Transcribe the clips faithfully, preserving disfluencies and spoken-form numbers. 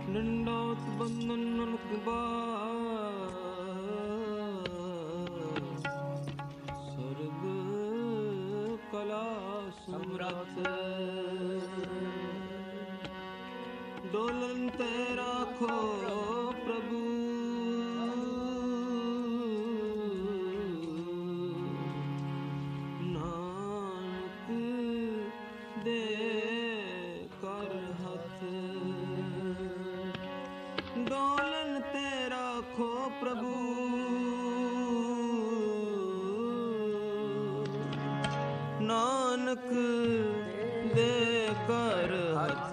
दंडौत बंदन सर्व कला समरथ डोलन ते राखो प्रभु नानक दे कर हथ डोलन ते राखो प्रभु नानक दे कर हथ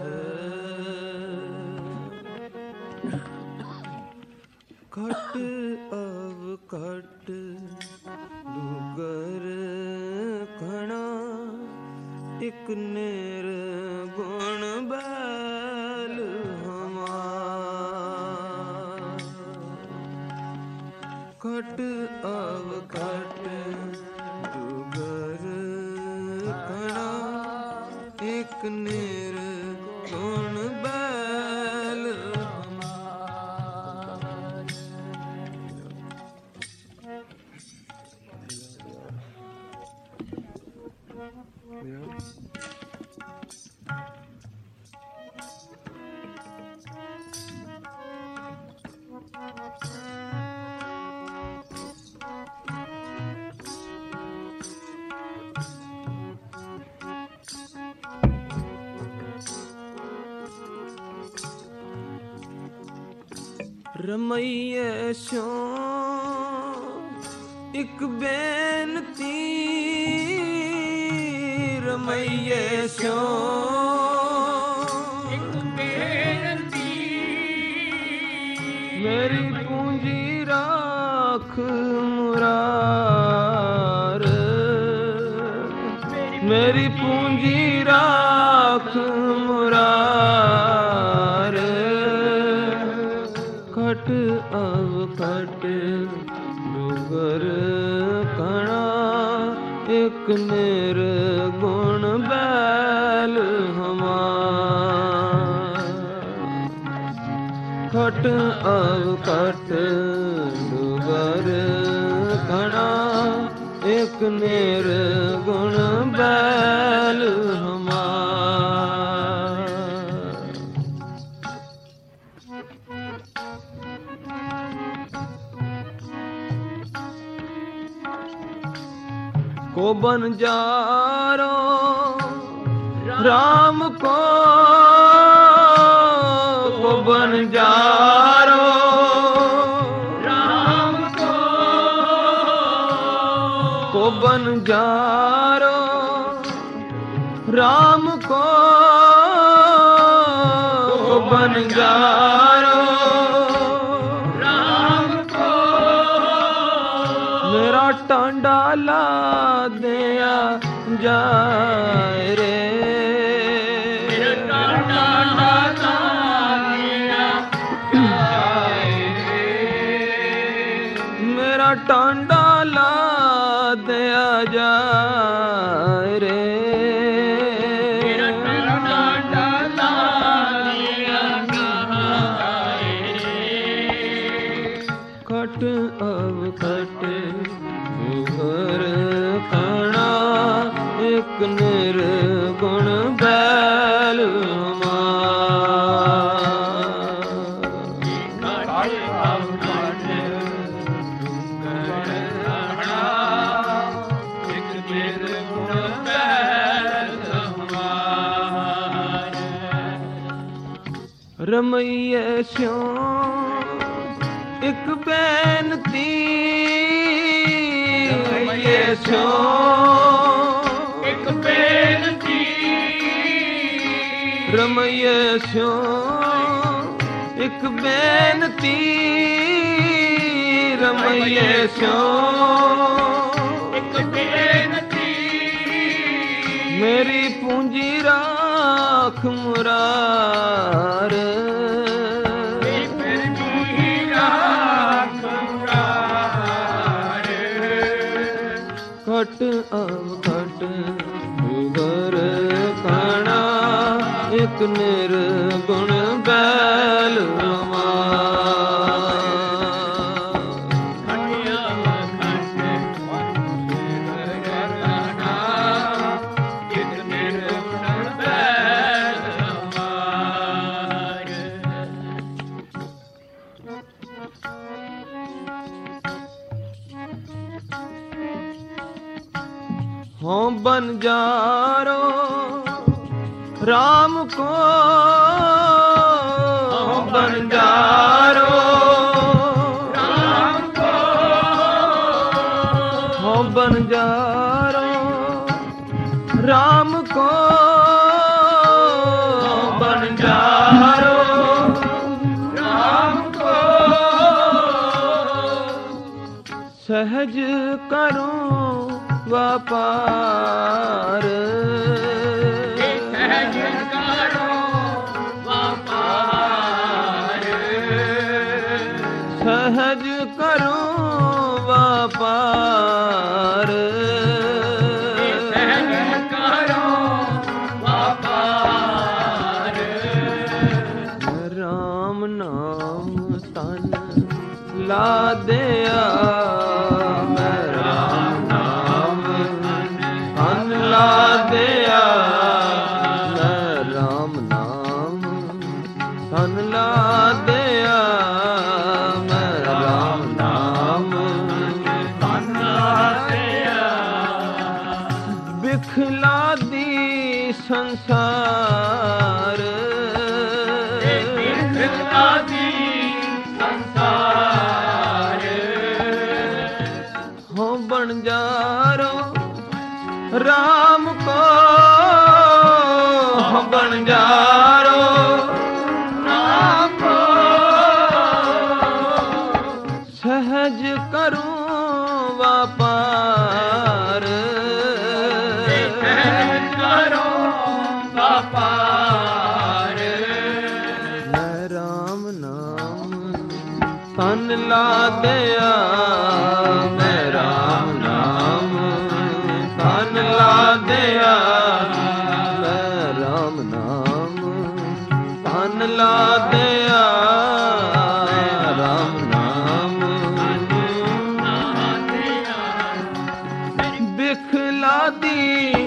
खट अव खट डूगर खणा एक नेर गुण बैल हमार खट अव खट डूगर खणा एक नेर गुण बैल रमैये स्यों एक बेनती रमैये स्यों एक बेनती मेरी पूंजी राख मुरार मेरी पूंजी राख मुरार खट अव खट डूगर कणा एक निर गुण बैल हमार खट अव खट डूगर कणा एक निर गुण बैल हमार को बन जारो राम को को बन जारो राम को को बन जारो राम को को बन जारो राम को मेरा टांडा ला दिया जाए रे मेरा टांडा ला दिया जाए रे मेरा टांडा ला दिया जाए रे मेरा टांडा ला दिया जाए रे खट अव खट डूगर कणा एक निर गुण बैल रमैये स्यों एक बेनती रमैये स्यों एक बेनती रमैये स्यों एक बेनती रमैये स्यों एक बेनती मेरी पूंजी राख मुरार मेरी पूंजी राख मुरार खट अव खट डूगर कणा एक निर्गुण बैल बनजारो राम को बनजारो राम को हो बनजारो राम को बनजारो राम को सहज करूं व्यापार सहज करो व्यापार सहज करूं व्यापार सहज करो व्यापार राम नाम तन ला दिया मैं राम नाम तन ला दिया मैं राम नाम तन ला दिया मैं राम नाम तन दिया बिखला दी संसार बिखला दी संसार हो बनजारो राम को हो बनजारो राम को सहज करूं व्यापार सहज करो व्यापार मैं राम नाम तन ला दिया मैं राम नाम तन ला दिया मैं राम नाम तन ला दिया राम नाम बिखला दी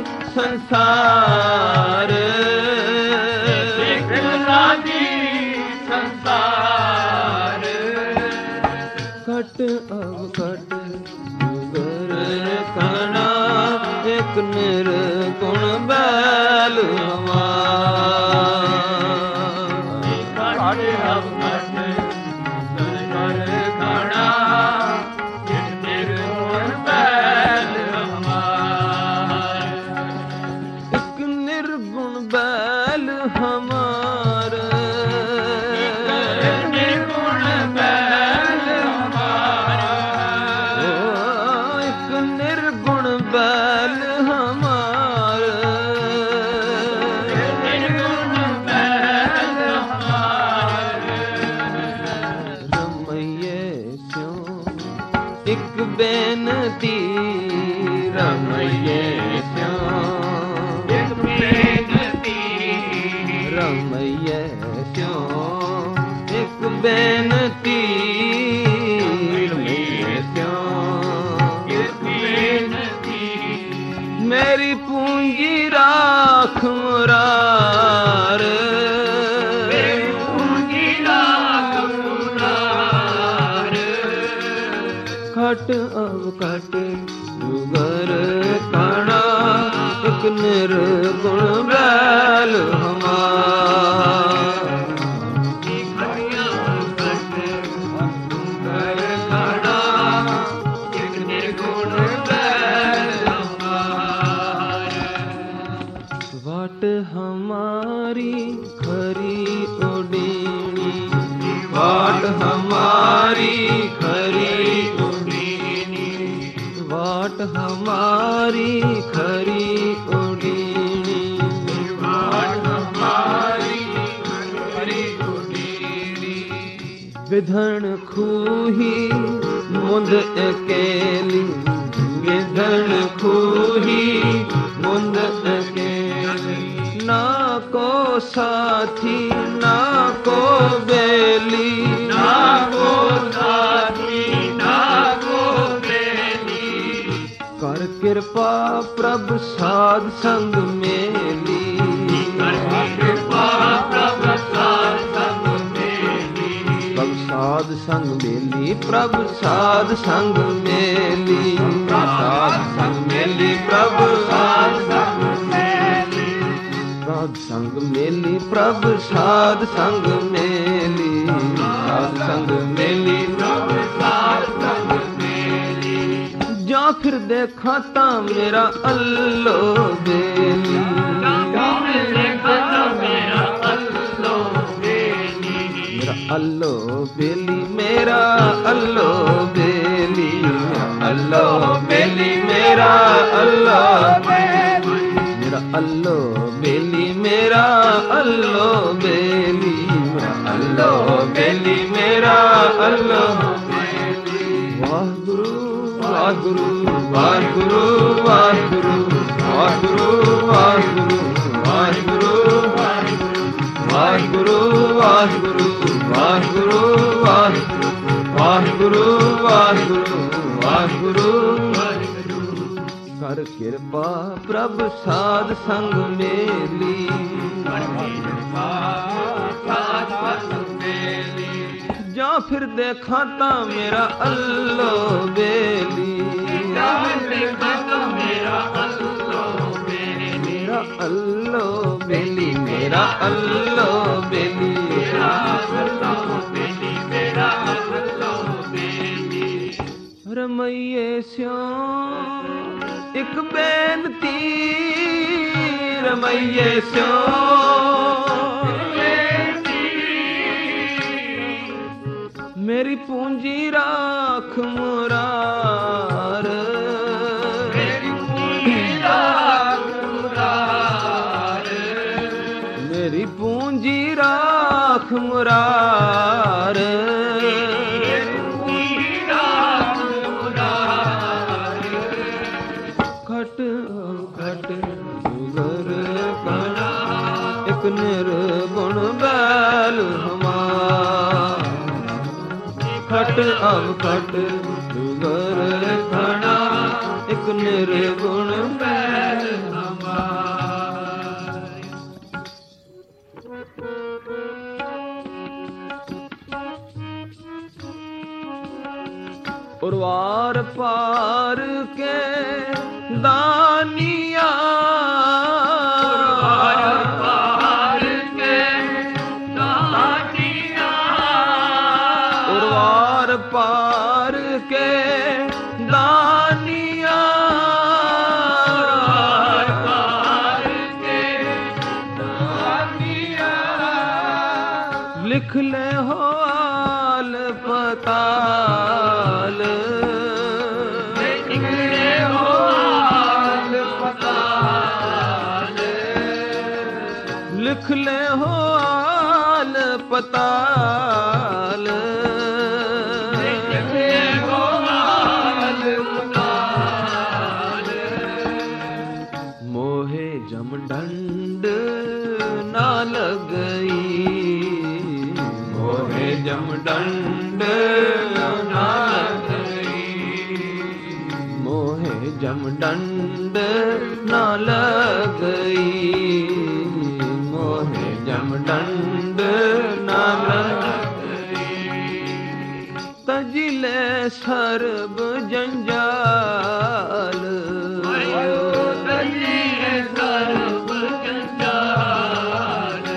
संसार बिखला दी संसार कट अब कट जुगर कणा एक निर्गुण बैल हमार अब कट कर खड़ा निर्गुण बैल हमार एक निर्गुण बैल हमार निर्गुण बैल हमार ओ, एक निर्गुण बैल हमार निर्गुण बैल हमार रमैये स्यों एक बेनती रमैये स्यों एक बेनती रमैये स्यों एक बेनती रमैये स्यों एक बेनती मेरी पूंजी राख मुरार पूंजी लाख मुरार खट अब खट जुगर काना एक निर्गुण बैल हमार वाट हमारी खरी उडीनी वाट हमारी खरी उडीनी वाट हमारी खरी उडीनी वाट हमारी खरी उडीनी विधन खूही मुंद अकेली विधन खूही मुंद अकेली ना को साथी ना को बेली ना को साथी ना को बेली कर कृपा प्रभु साध संग मेली कर कृपा प्रभु साध संग मेली प्रभु साध संग मेली प्रभु साध संग मेली साध संग मेली प्रभु साध ਮੇਲੀ ਪ੍ਰਭ ਸਾਧ ਸੰਗ ਮੇਲੀ, ਸਾਧ ਸੰਗ ਮੇਲੀ ਪ੍ਰਭ ਸਾਧ ਸੰਗ ਮੇਲੀ। ਜਾਂ ਫਿਰ ਦੇਖਾਂ ਤਾਂ ਮੇਰਾ ਅੱਲੋ ਬੇਲੀ, ਜਾਂ ਫਿਰ ਦੇਖਾਂ ਤਾਂ ਮੇਰਾ ਅੱਲੋ ਬੇਲੀ, ਮੇਰਾ ਅੱਲੋ ਬੇਲੀ, ਮੇਰਾ ਅੱਲੋ ਬੇਲੀ, ਅੱਲੋ ਬੇਲੀ, ਮੇਰਾ ਅੱਲੋ ਮੇਰਾ ਅੱਲੋ ਬੇਲੀ, ਮੇਰਾ ਅੱਲੋ ਬੇਲੀ, ਮੇਰਾ ਅੱਲੋ ਬੇਲੀ, ਮੇਰਾ ਅੱਲੋ ਬੇਲੀ। ਵਾਹਿਗੁਰੂ ਵਾਹਿਗੁਰੂ ਵਾਹਿਗੁਰੂ ਵਾਹਿਗੁਰੂ ਵਾਹਿਗੁਰੂ ਵਾਹਿਗੁਰੂ ਵਾਹਿਗੁਰੂ ਵਾਹਿਗੁਰੂ ਵਾਹਿਗੁਰੂ ਵਾਹਿਗੁਰੂ ਵਾਹਿਗੁਰੂ ਵਾਹਿਗੁਰੂ ਵਾਹਿਗੁਰੂ ਕਰ ਕਿਰਪਾ ਪ੍ਰਭ ਸਾਧ ਸੰਗ ਮੇਲੀ, ਜਾਂ ਫਿਰ ਦੇਖਾਂ ਤਾਂ ਮੇਰਾ ਅੱਲੋ ਬੇਲੀ, ਜਾਂ ਫਿਰ ਦੇਖਾਂ ਤਾਂ ਮੇਰਾ ਅੱਲੋ ਬੇਲੀ, ਮੇਰਾ ਅੱਲੋ ਬੇਲੀ, ਮੇਰਾ ਅੱਲੋ ਬੇਲੀ, ਮੇਰਾ ਅੱਲੋ ਬੇਲੀ, ਮੇਰਾ ਅੱਲੋ ਬੇਲੀ। ਰਮਈਏ ਸਿਉ ਇੱਕ ਬੇਨਤੀ, ਰਮਈਏ ਸਿਉ ਮੇਰੀ ਪੂੰਜੀ ਰਾਖ ਮੁਰਾਰ, ਮੇਰੀ ਪੂੰਜੀ ਰਾਖ ਮੁਰਾਰ, ਮੇਰੀ ਪੂੰਜੀ ਰਾਖ ਮੁਰਾਰ, ਮੇਰੀ ਪੂੰਜੀ ਰਾਖ ਮੁਰਾਰ। ਖਟ ਖਟ ਗੁਰ ਕਣਾ ਇੱਕ ਨਿਰਗੁਣ ਬੈਲ ਹਮਾਰ, ਖਟ ਅਵ ਖਟ ਗੁਰ ਕਣਾ ਇੱਕ ਨਿਰਗੁਣ ਬੈਲ ਹਮਾਰ। ਉਰਵਾਰ ਪਾਰ ਕੇ ਦਾਨੀਆਂ, ਉਰਵਾਰ ਪਾਰ ਕੇ ਦਾਨੀਆਂ, ਉਰਵਾਰ ਪਾਰ ਕੇ ਦਾਨੀਆਂ, ਉਰਵਾਰ ਪਾਰ ਕੇ ਦਾਨੀਆਂ। ਲਿਖ ਲੈ ਹਾਲ ਪਤਾਲ, ਨਿਕਲੇ ਹਾਲ ਪਤਾਲ, ਲਿਖ ਲੈ ਹਾਲ ਪਤਾਲ, ਨਿਕਲੇ ਹਾਲ ਪਤਾਲ। ਮੋਹੇ ਜਮ ਡੰਡ ਨਾ ਲਗਈ, ਮੋਹੇ ਜਮ ਡੰਡ ਨਾ ਲਗਈ, ਮੋਹੇ ਜਮ ਡੰਡ ਨਾ ਲਗਈ, ਮੋਹੇ ਜਮ ਡੰਡ ਨਾ ਲਗਈ। ਤਜਿਲੇ ਸਰਬ ਜੰਜਾਲ, ਤਜਿਲੇ ਸਰਬ ਜੰਜਾਲ,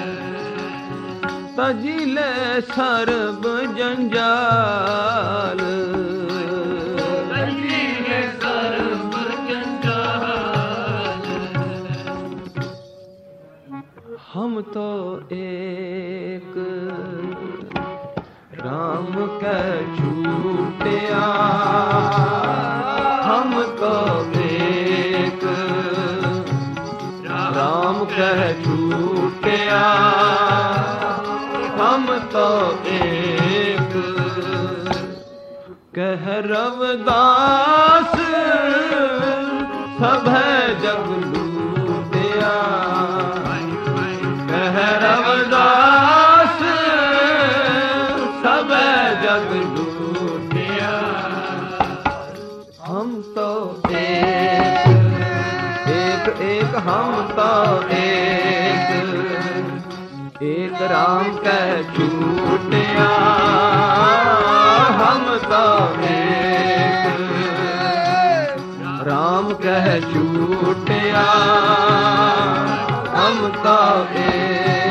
ਤਜਿਲੇ ਸਰਬ ਜੰਜਾਲ, ਤਜਿਲੇ ਸਰਬ ਜੰਜਾਲ। ਹਮ ਤੋ ਏਕ ਰਾਮ ਕੈ ਛੂਟਿਆ, ਹਮ ਤੋ ਏਕ ਰਾਮ ਕੈ ਛੂਟਿਆ, ਹਮ ਤੋ ਏਕ ਕਹਿ ਰਵਿਦਾਸ ਸਭੈ ਜਗ ਲੂਟਿਆ, ਕਹਿ ਰਵਿਦਾਸ ਸਭੈ ਜਗ ਲੂਟਿਆ। ਹਮ ਤੋ ਏਕ ਏਕ ਏਕ ਹਮ ਤੋ ਏਕ, ਏਕ ਰਾਮ ਕੈ ਛੂਟਿਆ, ਹਮ ਤੋ ਏਕ ਰਾਮ ਕਹਿ ਛੂਟਿਆ, ਹਮ ਤੋ ਏਕ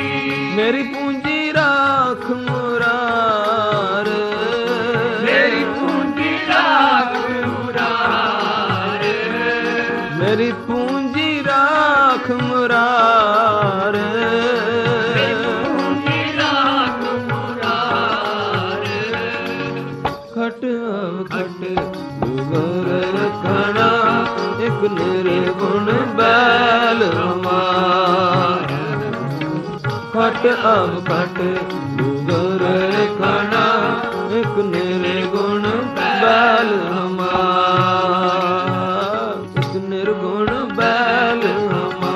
ਮੇਰੀ ਪੂੰਜੀ ਰਾਖ ਮੁਰਾਰ, ਮੇਰੀ ਪੂੰਜੀ ਰਾਖ ਮੁਰਾਰ, ਮੇਰੀ ਪੂੰਜੀ ਰਾਖ ਮੁਰਾਰ, ਮੇਰੀ ਪੂੰਜੀ ਰਾਖ ਮੁਰਾਰ। ਖਟ ਅਵ ਖਟ ਦੁਗਰ ਰਖਣਾ, ਇਕ ਨਿਰਗੁਣ ਬੈਲ ਹਮਾਰ। ਖਟ ਅਵ ਖਟ ਦੁਗਰ ਰਖਣਾ, ਇਕ ਨਿਰਗੁਣ ਬੈਲ ਹਮਾਰ। ਇਕ ਨਿਰਗੁਣ ਬੈਲ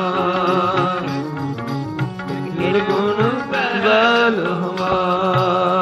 ਹਮਾਰ, ਨਿਰਗੁਣ ਬੈਲ ਹਮਾਰ।